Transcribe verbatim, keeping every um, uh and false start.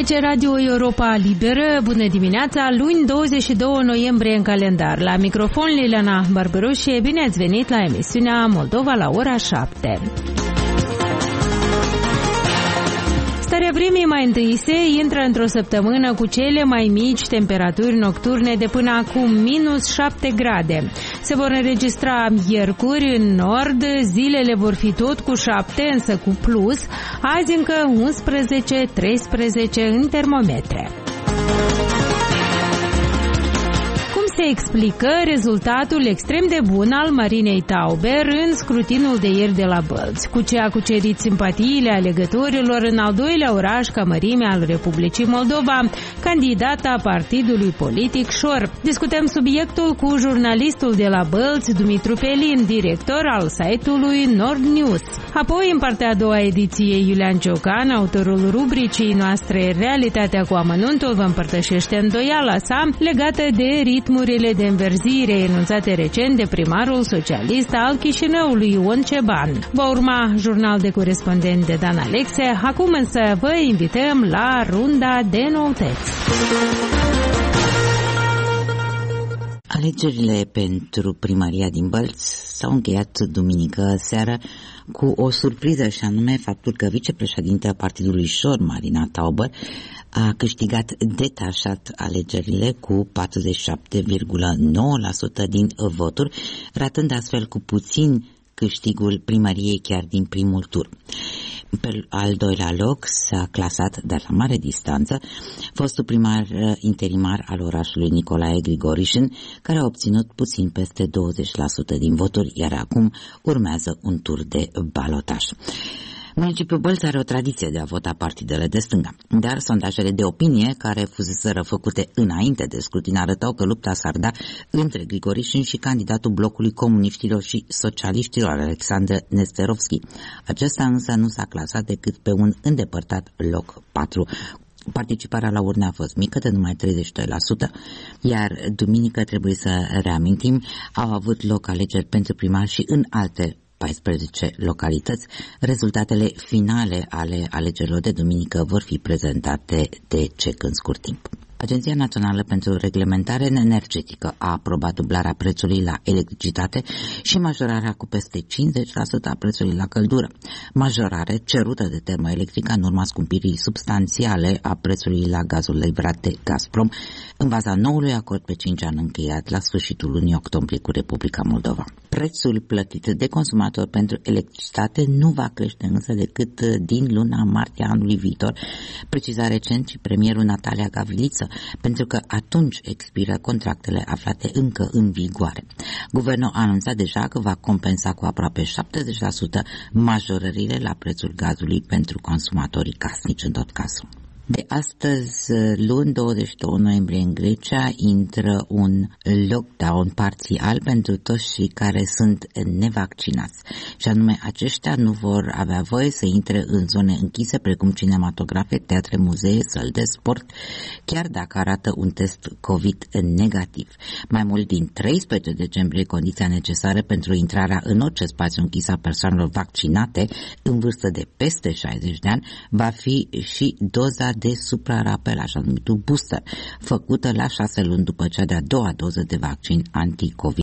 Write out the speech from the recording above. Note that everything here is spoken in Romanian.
Aici Radio Europa Liberă, bună dimineața, luni douăzeci și doi noiembrie în calendar. La microfon Liliana Barberușie, bine ați venit la emisiunea Moldova la ora șapte. Starea vremii mai întâi se intră într-o săptămână cu cele mai mici temperaturi nocturne de până acum, minus șapte grade. Se vor înregistra miercuri în nord, zilele vor fi tot cu șapte, însă cu plus, azi încă unsprezece treisprezece în termometre. Se explică rezultatul extrem de bun al Marinei Tauber în scrutinul de ieri de la Bălți, cu ce a cucerit simpatiile alegătorilor în al doilea oraș ca mărime al Republicii Moldova, candidata partidului politic Șor. Discutăm subiectul cu jurnalistul de la Bălți, Dumitru Pelin, director al site-ului Nord News. Apoi, în partea a doua ediției, Iulian Ciocan, autorul rubricii noastre Realitatea cu amănuntul, vă împărtășește îndoiala sa legată de ritmul de înverzire enunțate recent de primarul socialist al Chișinăului, Ion Ceban. Va urma jurnal de corespondent de Dan Alexe. Acum însă vă invităm la runda de noutăți. Alegerile pentru primăria din Bălți s-au încheiat duminică seară cu o surpriză, și anume faptul că vicepreședintea partidului Șor, Marina Tauber, a câștigat detașat alegerile cu patruzeci și șapte virgulă nouă la sută din voturi, ratând astfel cu puțin câștigul primăriei chiar din primul tur. Pe al doilea loc s-a clasat, dar la mare distanță, fostul primar interimar al orașului Nicolae Grigorișin, care a obținut puțin peste douăzeci la sută din voturi, iar acum urmează un tur de balotaj. Municipiul Bălți are o tradiție de a vota partidele de stânga, dar sondajele de opinie care fuseseră făcute înainte de scrutin arătau că lupta s-ar da între Grigorișin și candidatul blocului comuniștilor și socialiștilor, Alexandru Nesterovski. Acesta însă nu s-a clasat decât pe un îndepărtat loc patru. Participarea la urne a fost mică, de numai treizeci și doi la sută, iar duminică, trebuie să reamintim, au avut loc alegeri pentru primar și în alte paisprezece localități. Rezultatele finale ale alegerilor de duminică vor fi prezentate de C E C în scurt timp. Agenția Națională pentru Reglementare Energetică a aprobat dublarea prețului la electricitate și majorarea cu peste cincizeci la sută a prețului la căldură. Majorare cerută de Termoelectrica în urma scumpirii substanțiale a prețului la gazul livrat de Gazprom în baza noului acord pe cinci ani încheiat la sfârșitul lunii octombrie cu Republica Moldova. Prețul plătit de consumator pentru electricitate nu va crește însă decât din luna martie anului viitor, preciza recent și premierul Natalia Gavriliță, pentru că atunci expiră contractele aflate încă în vigoare. Guvernul a anunțat deja că va compensa cu aproape șaptezeci la sută majorările la prețul gazului pentru consumatorii casnici în tot cazul. De astăzi, luni douăzeci și doi noiembrie, în Grecia intră un lockdown parțial pentru toți cei care sunt nevaccinați. Și anume, aceștia nu vor avea voie să intre în zone închise precum cinematografe, teatre, muzee, săli de sport, chiar dacă arată un test COVID negativ. Mai mult, din treisprezece decembrie, condiția necesară pentru intrarea în orice spațiu închis a persoanelor vaccinate în vârstă de peste șaizeci de ani va fi și doza de suprarapel, așa numitul booster, făcută la șase luni după cea de-a doua doză de vaccin anti-COVID.